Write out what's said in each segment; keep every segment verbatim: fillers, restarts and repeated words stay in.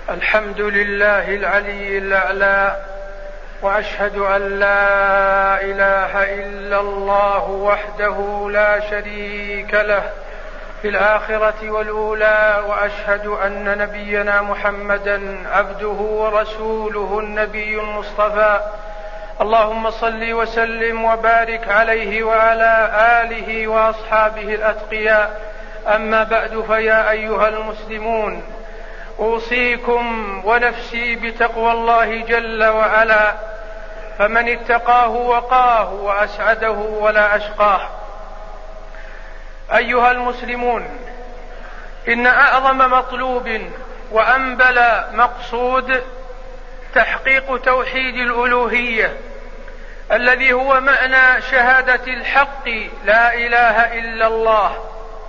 الحمد لله العلي الأعلى، وأشهد أن لا إله إلا الله وحده لا شريك له في الآخرة والأولى، وأشهد أن نبينا محمدا عبده ورسوله النبي المصطفى. اللهم صل وسلم وبارك عليه وعلى آله وأصحابه الأتقياء. أما بعد، فيا أيها المسلمون، أوصيكم ونفسي بتقوى الله جل وعلا، فمن اتقاه وقاه وأسعده ولا أشقاه. أيها المسلمون، إن أعظم مطلوب وأنبل مقصود تحقيق توحيد الألوهية، الذي هو معنى شهادة الحق لا إله إلا الله.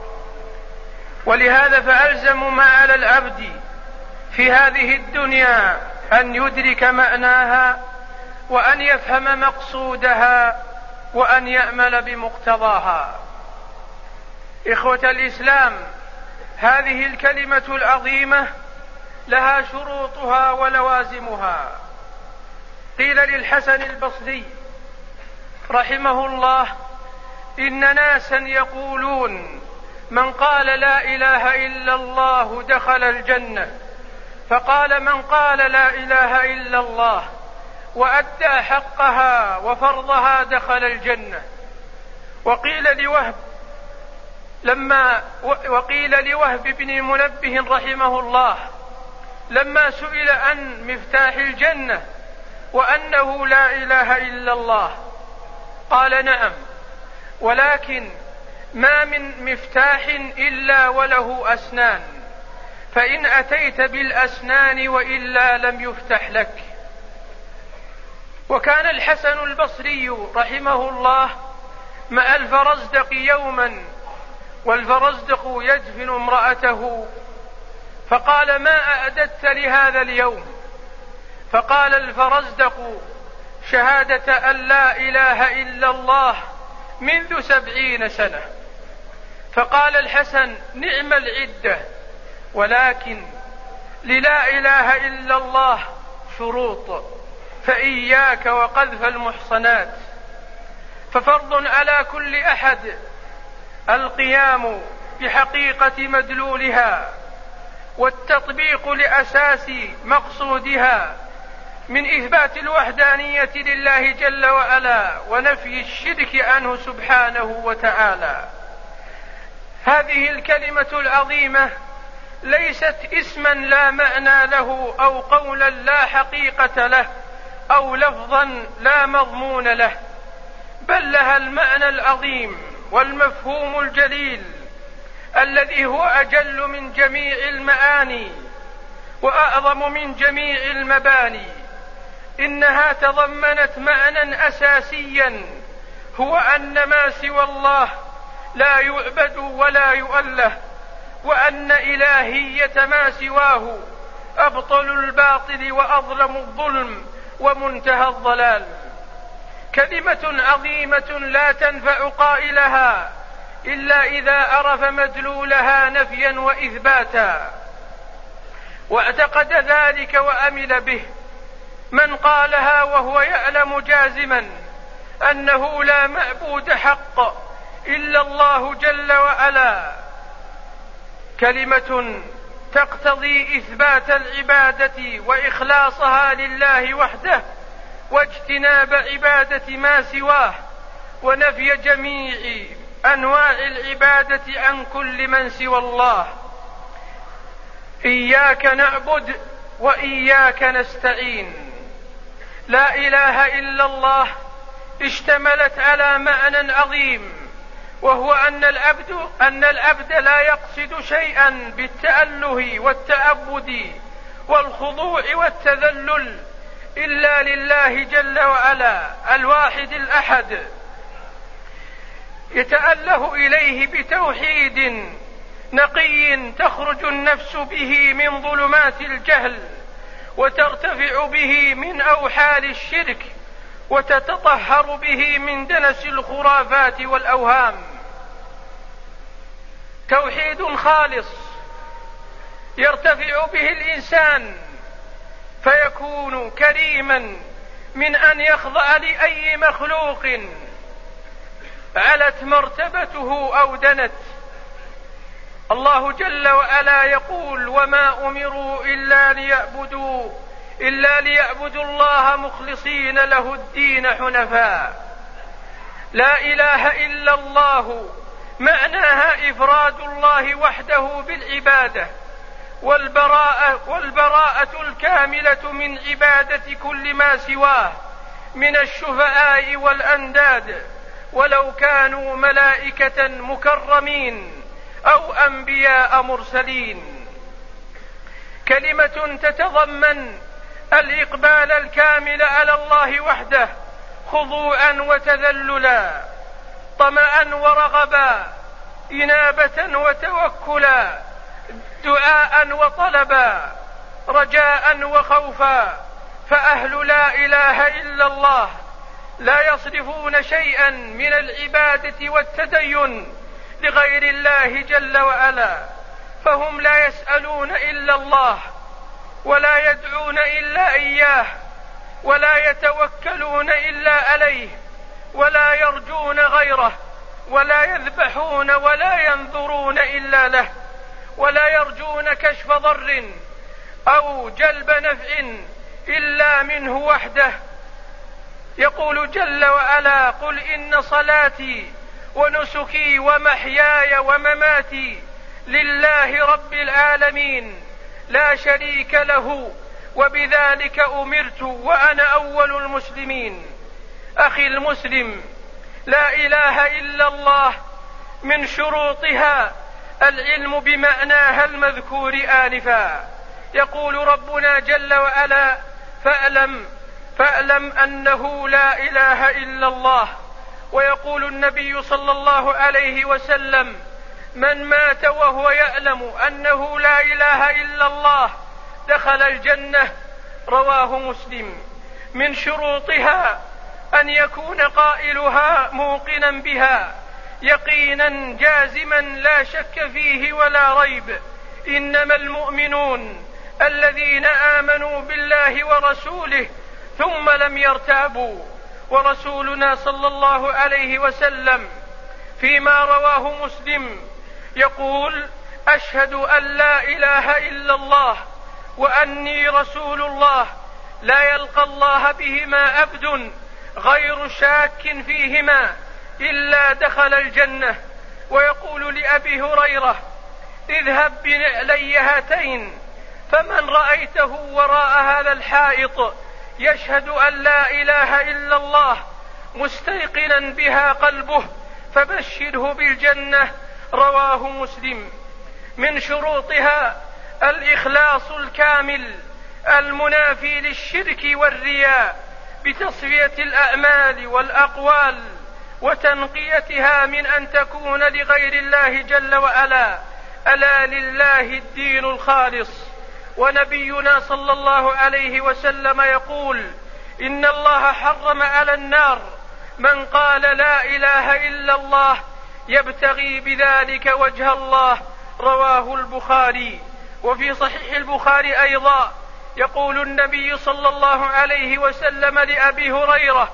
ولهذا فألزم ما على العبد في هذه الدنيا أن يدرك معناها، وأن يفهم مقصودها، وأن يعمل بمقتضاها. إخوة الإسلام، هذه الكلمة العظيمة لها شروطها ولوازمها. قيل للحسن البصري رحمه الله: إن ناسا يقولون من قال لا إله إلا الله دخل الجنة، فقال: من قال لا إله إلا الله وأدى حقها وفرضها دخل الجنة. وقيل لوهب لما وقيل لوهب بن منبه رحمه الله لما سئل عن مفتاح الجنة وأنه لا إله إلا الله، قال: نعم، ولكن ما من مفتاح إلا وله أسنان، فإن أتيت بالأسنان وإلا لم يفتح لك. وكان الحسن البصري رحمه الله مع الفرزدق يوما، والفرزدق يدفن امرأته، فقال: ما أعددت لهذا اليوم؟ فقال الفرزدق: شهادة أن لا إله إلا الله منذ سبعين سنة. فقال الحسن: نعم العدة، ولكن للا إله إلا الله شروط، فإياك وقذف المحصنات. ففرض على كل أحد القيام بحقيقة مدلولها، والتطبيق لأساس مقصودها من إثبات الوحدانية لله جل وعلا ونفي الشرك عنه سبحانه وتعالى. هذه الكلمة العظيمة ليست اسما لا معنى له، أو قولا لا حقيقة له، أو لفظا لا مضمون له، بل لها المعنى العظيم والمفهوم الجليل الذي هو أجل من جميع المعاني وأعظم من جميع المباني. إنها تضمنت معنى أساسيا، هو أن ما سوى الله لا يعبد ولا يؤله، وأن إلهية ما سواه أبطل الباطل وأظلم الظلم ومنتهى الضلال. كلمة عظيمة لا تنفع قائلها إلا إذا عرف مدلولها نفيا وإثباتا، واعتقد ذلك وأمل به. من قالها وهو يعلم جازما أنه لا معبود حق إلا الله جل وعلا، كلمة تقتضي إثبات العبادة وإخلاصها لله وحده، واجتناب عبادة ما سواه، ونفي جميع أنواع العبادة عن كل من سوى الله. إياك نعبد وإياك نستعين. لا إله إلا الله اشتملت على معنى عظيم، وهو أن العبد أن العبد لا يقصد شيئا بالتأله والتعبد والخضوع والتذلل إلا لله جل وعلا الواحد الأحد، يتأله إليه بتوحيد نقي تخرج النفس به من ظلمات الجهل، وترتفع به من أوحال الشرك، وتتطهر به من دنس الخرافات والأوهام. توحيد خالص يرتفع به الإنسان فيكون كريما من أن يخضع لأي مخلوق علت مرتبته أو دنت. الله جل وعلا يقول: وما أمروا إلا ليعبدوا إلا ليعبدوا الله مخلصين له الدين حنفاء. لا إله إلا الله معناها إفراد الله وحده بالعبادة، والبراءة, والبراءة الكاملة من عبادة كل ما سواه من الشفعاء والأنداد، ولو كانوا ملائكة مكرمين أو أنبياء مرسلين. كلمة تتضمن الإقبال الكامل على الله وحده، خضوعا وتذللا، طمعا ورغبا، إنابة وتوكلا، دعاء وطلبا، رجاء وخوفا. فأهل لا إله إلا الله لا يصرفون شيئا من العبادة والتدين لغير الله جل وعلا، فهم لا يسألون إلا الله، ولا يدعون إلا إياه، ولا يتوكلون إلا عليه، ولا يرجون غيره، ولا يذبحون ولا ينذرون إلا له، ولا يرجون كشف ضر أو جلب نفع إلا منه وحده. يقول جل وعلا: قل إن صلاتي ونسكي ومحياي ومماتي لله رب العالمين لا شريك له وبذلك أمرت وأنا أول المسلمين. أخي المسلم، لا إله إلا الله من شروطها العلم بمعناها المذكور آنفا. يقول ربنا جل وعلا: فاعلم فاعلم أنه لا إله إلا الله. ويقول النبي صلى الله عليه وسلم: من مات وهو يعلم أنه لا إله إلا الله دخل الجنة. رواه مسلم. من شروطها أن يكون قائلها موقنا بها يقينا جازما لا شك فيه ولا ريب. إنما المؤمنون الذين آمنوا بالله ورسوله ثم لم يرتابوا. ورسولنا صلى الله عليه وسلم فيما رواه مسلم يقول: أشهد أن لا إله إلا الله وأني رسول الله لا يلقى الله بهما عبد غير شاك فيهما إلا دخل الجنة. ويقول لأبي هريرة: اذهب بنعلي هاتين، فمن رأيته وراء هذا الحائط يشهد أن لا إله إلا الله مستيقنا بها قلبه فبشره بالجنة. رواه مسلم. من شروطها الإخلاص الكامل المنافي للشرك والرياء بتصفية الأعمال والأقوال وتنقيتها من أن تكون لغير الله جل وعلا. ألا لله الدين الخالص. ونبينا صلى الله عليه وسلم يقول: إن الله حرم على النار من قال لا إله إلا الله يبتغي بذلك وجه الله. رواه البخاري. وفي صحيح البخاري أيضا يقول النبي صلى الله عليه وسلم لأبي هريرة: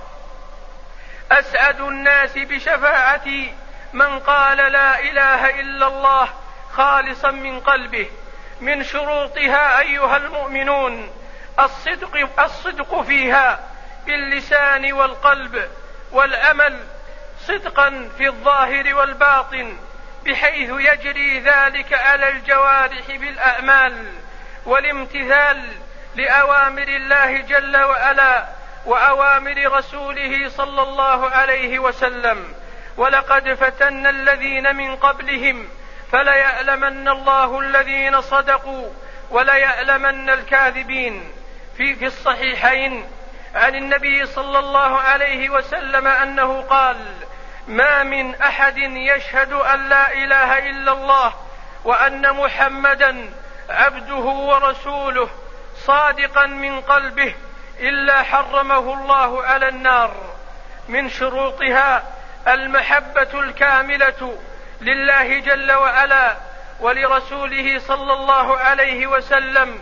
أسعد الناس بشفاعتي من قال لا إله إلا الله خالصا من قلبه. من شروطها أيها المؤمنون الصدق, الصدق فيها باللسان والقلب والعمل، صدقا في الظاهر والباطن، بحيث يجري ذلك على الجوارح بالأعمال والامتثال لأوامر الله جل وعلا وأوامر رسوله صلى الله عليه وسلم. ولقد فتنا الذين من قبلهم فليعلمن الله الذين صدقوا وليعلمن الكاذبين. في, في الصحيحين عن النبي صلى الله عليه وسلم أنه قال: ما من أحد يشهد أن لا إله إلا الله وأن محمدا عبده ورسوله صادقا من قلبه إلا حرمه الله على النار. من شروطها المحبة الكاملة لله جل وعلا ولرسوله صلى الله عليه وسلم،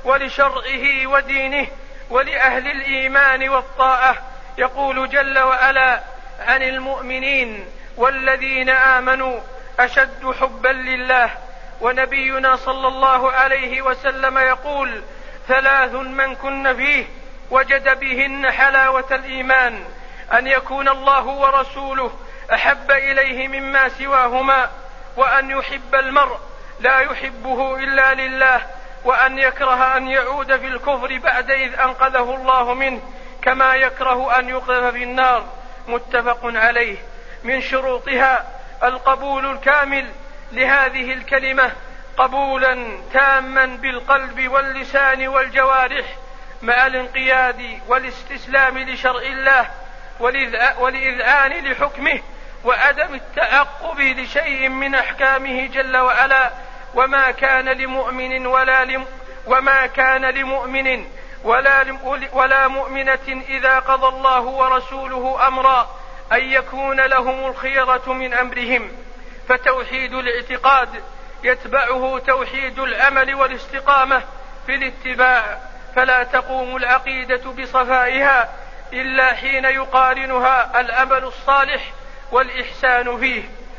ولشرعه ودينه ولأهل الإيمان والطاعة. يقول جل وعلا عن المؤمنين: والذين آمنوا أشد حبا لله. ونبينا صلى الله عليه وسلم يقول: ثلاث من كن فيه وجد بهن حلاوة الإيمان: أن يكون الله ورسوله أحب إليه مما سواهما، وأن يحب المرء لا يحبه إلا لله، وأن يكره أن يعود في الكفر بعد إذ أنقذه الله منه، كما يكره أن يقذف في النار. متفق عليه. من شروطها القبول الكامل لهذه الكلمة، قبولا تاما بالقلب واللسان والجوارح، مع الانقياد والاستسلام لشرع الله والإذعان لحكمه، وعدم التعقب لشيء من أحكامه جل وعلا. وما كان لمؤمن ولا لم وما كان لمؤمن ولا, ولا مؤمنة إذا قضى الله ورسوله أمرا أن يكون لهم الخيرة من أمرهم. فتوحيد الاعتقاد يتبعه توحيد العمل والاستقامة في الاتباع، فلا تقوم العقيدة بصفائها إلا حين يقارنها العمل الصالح والإحسان فيه.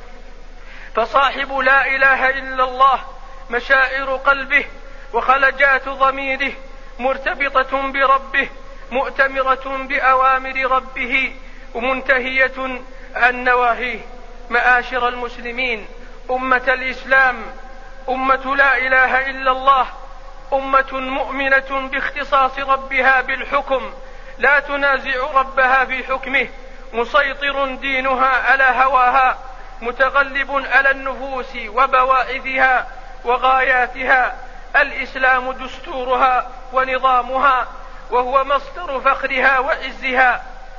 فصاحب لا إله إلا الله مشاعر قلبه وخلجات ضميره مرتبطة بربه، مؤتمرة بأوامر ربه ومنتهية عن نواهيه. معاشر المسلمين، أمة الإسلام، أمة لا إله إلا الله أمة مؤمنة باختصاص ربها بالحكم، لا تنازع ربها في حكمه، مسيطر دينها على هواها، متغلب على النفوس وبواعثها وغاياتها. الإسلام دستورها ونظامها، وهو مصدر فخرها وعزها،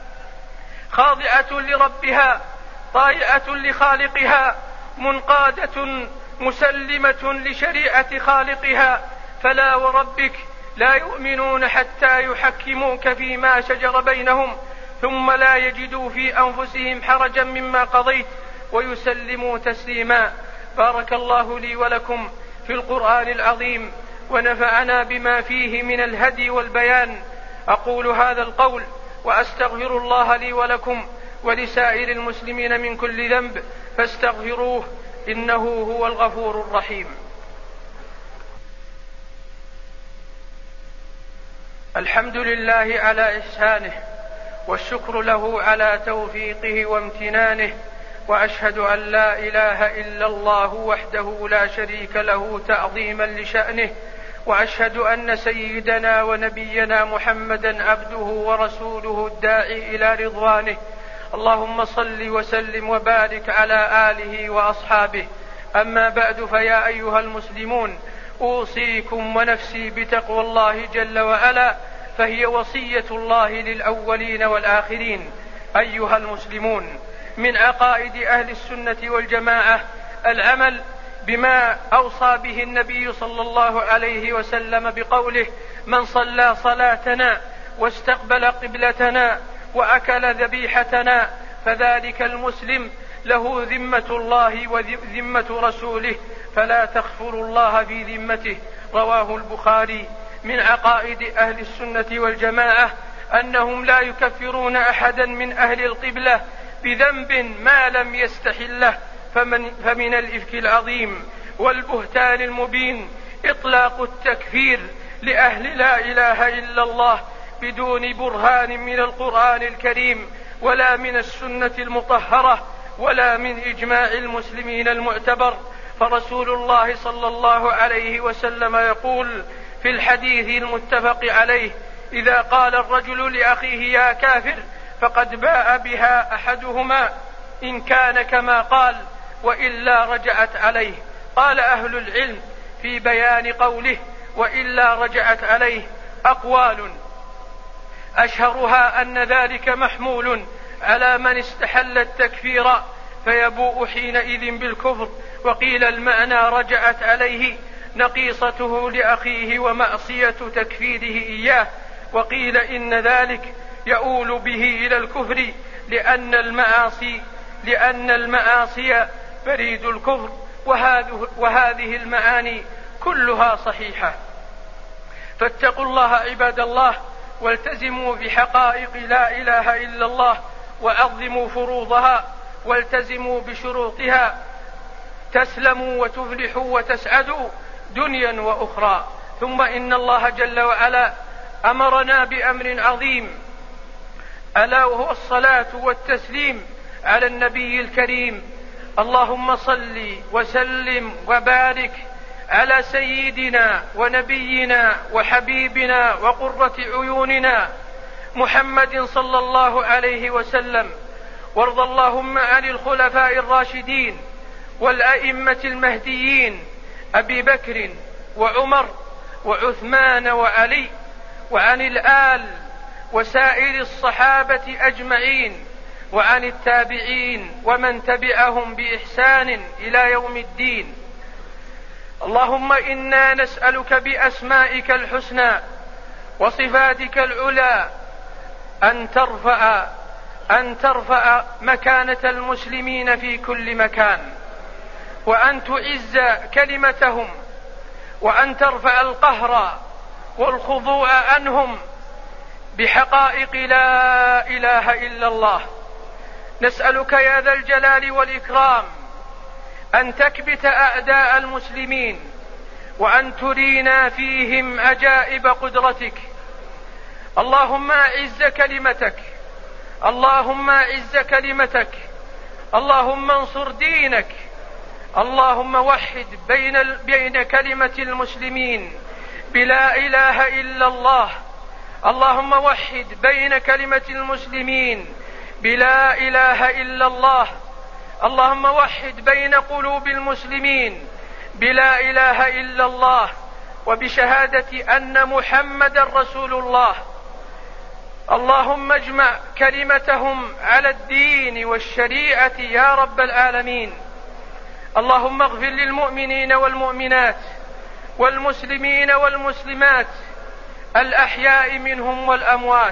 خاضعة لربها، طائعة لخالقها، منقادة مسلمة لشريعة خالقها. فلا وربك لا يؤمنون حتى يحكموك فيما شجر بينهم، ثم لا يجدوا في أنفسهم حرجا مما قضيت ويسلموا تسليما. بارك الله لي ولكم في القرآن العظيم، ونفعنا بما فيه من الهدي والبيان. أقول هذا القول وأستغفر الله لي ولكم ولسائر المسلمين من كل ذنب، فاستغفروه إنه هو الغفور الرحيم. الحمد لله على إحسانه، والشكر له على توفيقه وامتنانه، وأشهد أن لا إله إلا الله وحده لا شريك له تعظيما لشأنه، وأشهد أن سيدنا ونبينا محمدا عبده ورسوله الداعي إلى رضوانه. اللهم صل وسلم وبارك على آله وأصحابه. أما بعد، فيا أيها المسلمون، أوصيكم ونفسي بتقوى الله جل وعلا، فهي وصية الله للأولين والآخرين. أيها المسلمون، من عقائد أهل السنة والجماعة العمل بما أوصى به النبي صلى الله عليه وسلم بقوله: من صلى صلاتنا واستقبل قبلتنا وأكل ذبيحتنا فذلك المسلم له ذمة الله وذمة رسوله، فلا تخفروا الله في ذمته. رواه البخاري. من عقائد أهل السنة والجماعة أنهم لا يكفرون أحدا من أهل القبلة بذنب ما لم يستحله، فمن, فمن الإفك العظيم والبهتان المبين إطلاق التكفير لأهل لا إله إلا الله بدون برهان من القرآن الكريم ولا من السنة المطهرة ولا من إجماع المسلمين المعتبر. فرسول الله صلى الله عليه وسلم يقول في الحديث المتفق عليه: إذا قال الرجل لأخيه يا كافر فقد باء بها أحدهما، إن كان كما قال وإلا رجعت عليه. قال أهل العلم في بيان قوله وإلا رجعت عليه أقوال، أشهرها أن ذلك محمول على من استحل التكفير فيبوء حينئذ بالكفر، وقيل المعنى رجعت عليه نقيصته لأخيه ومعصية تكفيره إياه، وقيل إن ذلك يؤول به إلى الكفر لأن المعاصي لأن المعاصي بريد الكفر، وهذه المعاني كلها صحيحة. فاتقوا الله عباد الله، والتزموا بحقائق لا إله إلا الله، وعظموا فروضها، والتزموا بشروطها، تسلموا وتفلحوا وتسعدوا دنيا وأخرى. ثم إن الله جل وعلا أمرنا بأمر عظيم، ألا وهو الصلاة والتسليم على النبي الكريم. اللهم صل وسلم وبارك على سيدنا ونبينا وحبيبنا وقرة عيوننا محمد صلى الله عليه وسلم، وارض اللهم عن الخلفاء الراشدين والأئمة المهديين أبي بكر وعمر وعثمان وعلي، وعن الآل وسائر الصحابة أجمعين، وعن التابعين ومن تبعهم بإحسان إلى يوم الدين. اللهم إنا نسألك بأسمائك الحسنى وصفاتك العلى أن ترفع أن ترفع مكانة المسلمين في كل مكان، وأن تعز كلمتهم، وأن ترفع القهر والخضوع عنهم بحقائق لا إله إلا الله. نسألك يا ذا الجلال والإكرام أن تكبت أعداء المسلمين، وأن ترينا فيهم عجائب قدرتك. اللهم أعز كلمتك، اللهم أعز كلمتك، اللهم انصر دينك، اللهم وحد بين, بين كلمة المسلمين بلا إله إلا الله، اللهم وحد بين كلمة المسلمين بلا إله إلا الله، اللهم وحد بين قلوب المسلمين بلا إله إلا الله، وبشهادة أن محمد رسول الله. اللهم اجمع كلمتهم على الدين والشريعة يا رب العالمين. اللهم اغفر للمؤمنين والمؤمنات والمسلمين والمسلمات الأحياء منهم والأموات.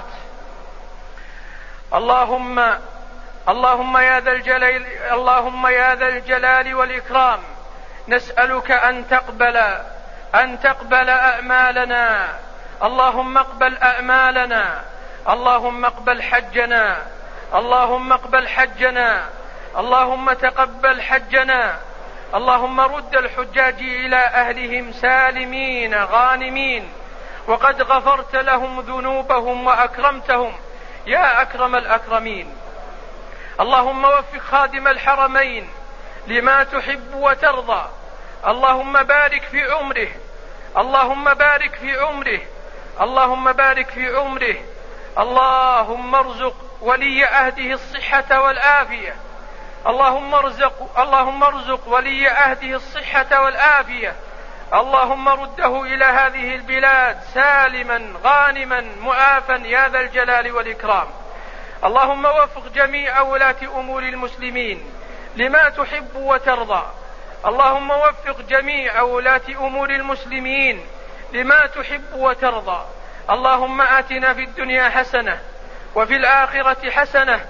اللهم اللهم يا ذا الجلال اللهم يا ذا الجلال والإكرام نسألك أن تقبل أن تقبل أعمالنا. اللهم اقبل أعمالنا، اللهم اقبل حجنا، اللهم اقبل حجنا، اللهم تقبل حجنا. اللهم رد الحجاج إلى أهلهم سالمين غانمين، وقد غفرت لهم ذنوبهم وأكرمتهم يا أكرم الأكرمين. اللهم وفق خادم الحرمين لما تحب وترضى. اللهم بارك في عمره، اللهم بارك في عمره، اللهم بارك في عمره. اللهم ارزق ولي عهده الصحة والعافية، اللهم ارزق اللهم ارزق ولي عهده الصحة والعافية. اللهم رده إلى هذه البلاد سالما غانما معافا يا ذا الجلال والإكرام. اللهم وفق جميع ولاة أمور المسلمين لما تحب وترضى. اللهم وفق جميع ولاة أمور المسلمين لما تحب وترضى. اللهم آتنا في الدنيا حسنة وفي الآخرة حسنة.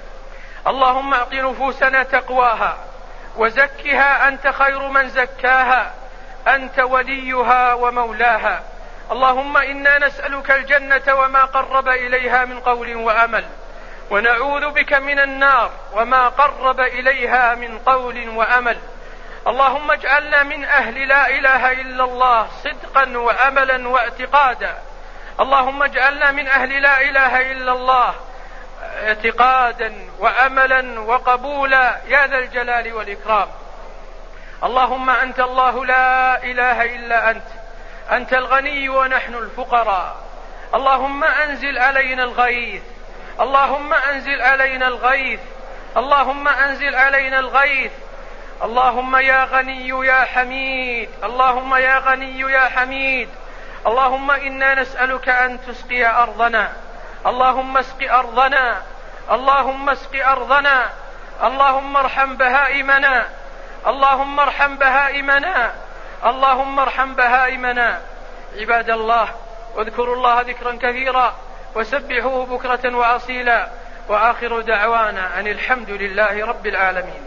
اللهم أعط نفوسنا تقواها وزكها أنت خير من زكاها، أنت وليها ومولاها. اللهم إنا نسألك الجنة وما قرب إليها من قول وعمل، ونعوذ بك من النار وما قرب إليها من قول وعمل. اللهم اجعلنا من أهل لا إله إلا الله صدقا وعملا واعتقادا. اللهم اجعلنا من أهل لا إله إلا الله اعتقادا وعملا وقبولا يا ذا الجلال والإكرام. اللهم أنت الله لا إله إلا أنت، أنت الغني ونحن الفقراء. اللهم أنزل علينا الغيث، اللهم أنزل علينا الغيث، اللهم أنزل علينا الغيث. اللهم يا غني يا حميد، اللهم يا غني يا حميد. اللهم إنا نسألك أن تسقي أرضنا، اللهم اسق أرضنا، اللهم اسق أرضنا. اللهم ارحم بهائمنا، اللهم ارحم بهائمنا، اللهم ارحم بهائمنا. عباد الله، واذكروا الله ذكرا كثيرا وسبحوه بكرة وأصيلا، وآخر دعوانا أن الحمد لله رب العالمين.